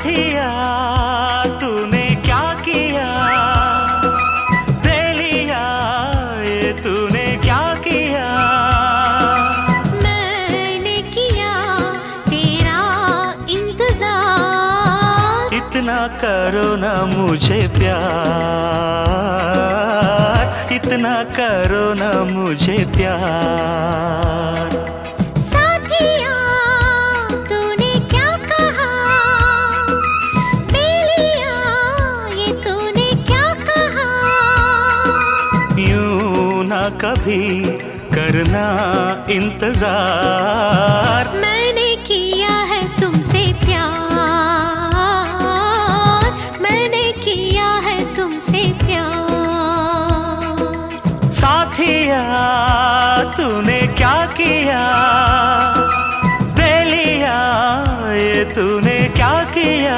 साथिया तूने क्या किया, दे लिया ये तूने क्या किया। मैंने किया तेरा इंतजार, इतना करो ना मुझे प्यार, इतना करो ना मुझे प्यार। साथिया तूने क्या कहा, बेलिया ये तूने क्या कहा। यूं ना कभी करना इंतजार, मैंने किया है तुमसे प्यार, मैंने किया है तुमसे प्यार। साथिया तूने क्या किया, दे लिया ये तूने क्या किया।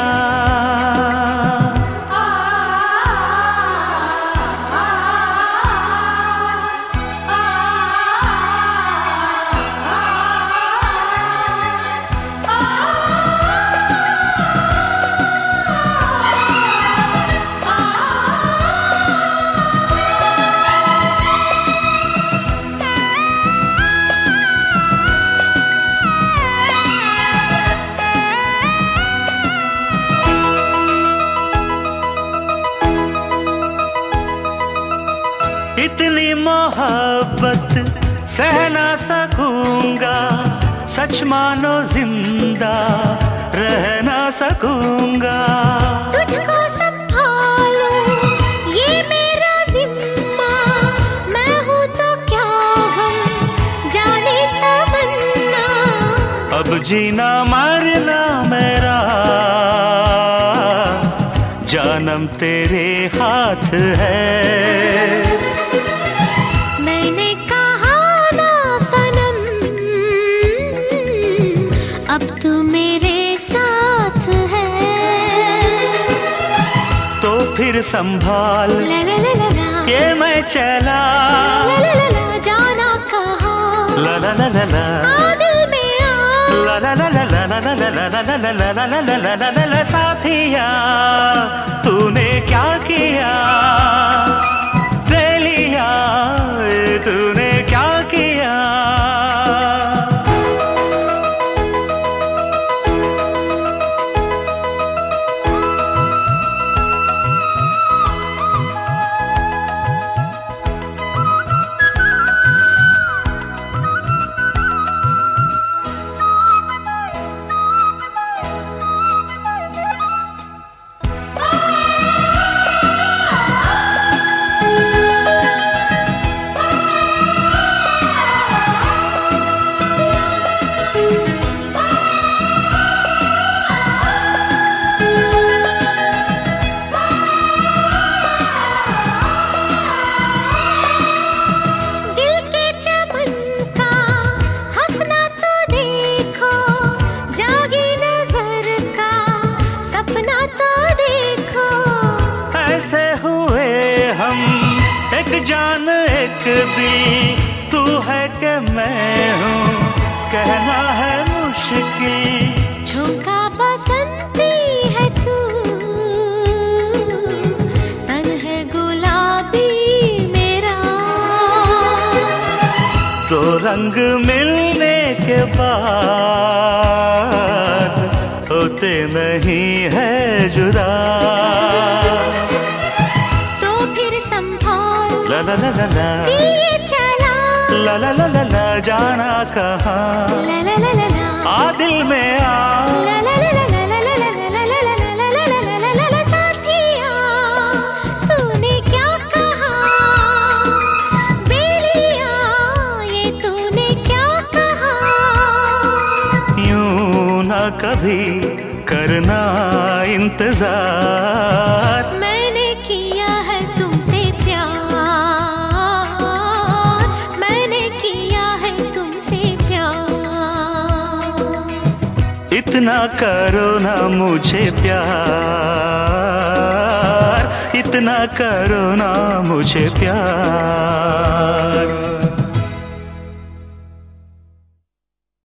इतनी मोहब्बत सह ना सकूंगा, सच मानो जिंदा रह ना सकूंगा। तुझको संभालो ये मेरा जिम्मा, मैं हूँ तो क्या हम जाने तमन्ना। अब जीना मरना मेरा जानम तेरे हाथ है। मैंने कहा ना सनम, अब तू मेरे साथ है। तो फिर संभाल ला ला ला ला ला, ये मैं चला, ला ला ला ला, जाना कहाँ, ला ला ला ला ला, आ दिल में आ, ला ला ला ला ला ला ला ला ला ला ला ला ला ला ला ला ला। साथिया तूने क्या किया, दे लिया ये तूने क्या किया। ऐसे हुए हम एक जान एक दिल, तू है कि मैं हूँ कहना है मुश्किल। झोंका बसंती है तू, तन है गुलाबी मेरा। दो रंग मिलने के बाद होते नहीं है जुदा। तो फिर संभाल ला ला ला ला ला, दिल ये चला, ला ला ला ला ला, जाना कहाँ, ला ला ला ला ला, आ दिल में आ, ला ला ला ला ला ला ला ला ला ला ला ला ला ला ला ला। साथिया तूने क्या कहा, बेलिया ये तूने क्या कहा। यूं ना कभी करना इंतजार, मैंने किया है तुमसे प्यार, मैंने किया है तुमसे प्यार। इतना करो ना मुझे प्यार, इतना करो ना मुझे प्यार।